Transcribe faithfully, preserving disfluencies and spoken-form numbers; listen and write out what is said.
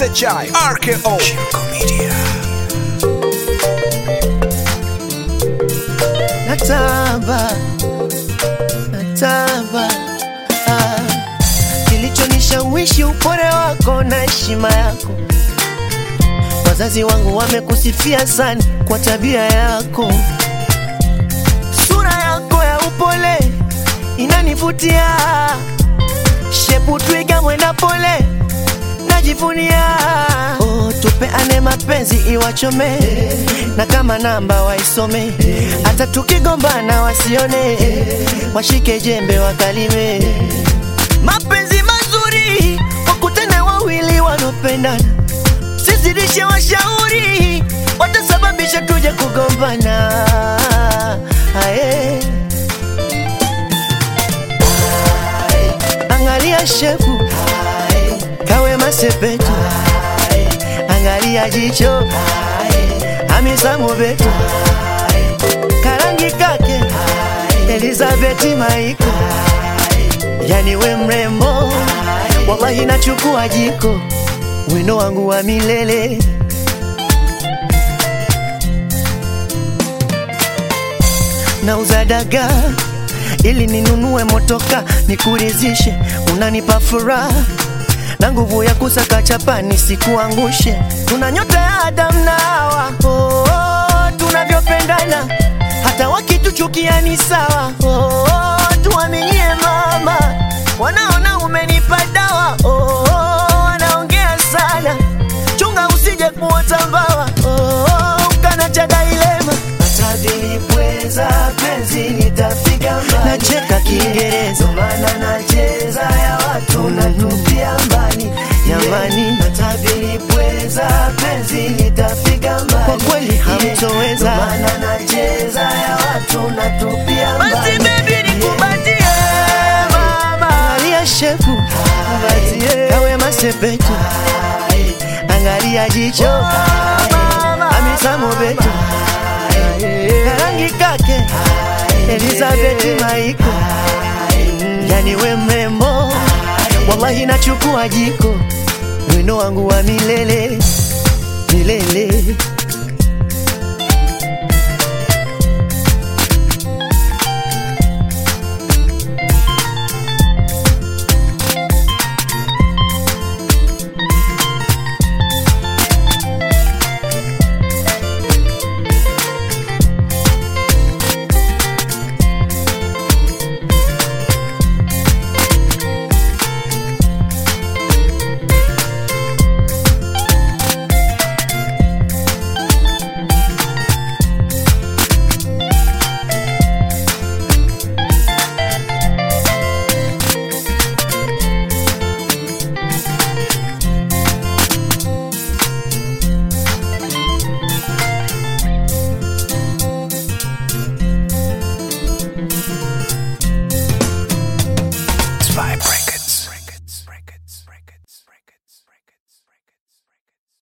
H I R K O Shirko Media. Natamba, natamba ah. Kilichonishawishi upole wako na heshima yako. Wazazi wangu wamekusifia sana kwa tabia yako. Sura yako ya upole inanivutia. Shepu twiga mwenda pole najivunia. Oh, tupeane mapenzi iwachome, na kama namba waisome. Hata tukigombana wasione, washike jembe wakalime. Mapenzi mazuri wakutane wawili wanopendana. Sizidishe washauri, watasababisha tuje kugombana. Ae. Angalia shefu kawe masepetu, angalia jicho Hamisa Mobeto, karangi kake Elizabeth Maiko. Yani we mrembo, wallahi nachukua jiko, wino wangu wa milele. Nauza daga ili ninunue motoka nikurizishe. Unanipa furaha na nguvu ya kusaka chapa nisikuangushe. Tuna nyota ya Adam na Hawa, oh, oh, tunavyopendana hata wakituchukia ni sawa. Oh, oh, tuaminie mama, wanaona umenipa dawa. Oh, oh, wanaongea sana, chunga usije kuota mbawa. Oh, oh, ukanacha dilema. Atadili pweza penzi nitafika mbali. Nacheka Kiingereza maana nacheza ya watu natupia mbali. Yamani natabili pweza penzi nitafika mbali. Kwa kweli hamtoweza maana nacheza ya watu natupia mbali. Basi baby nikubatie mama. Angalia shefu kawe masepetu, angalia jicho Hamisa Mobeto, karangi kake Elizabeth Maiko. Yani we mrembo, wallahi nachukua jiko, wino wangu wa milele milele.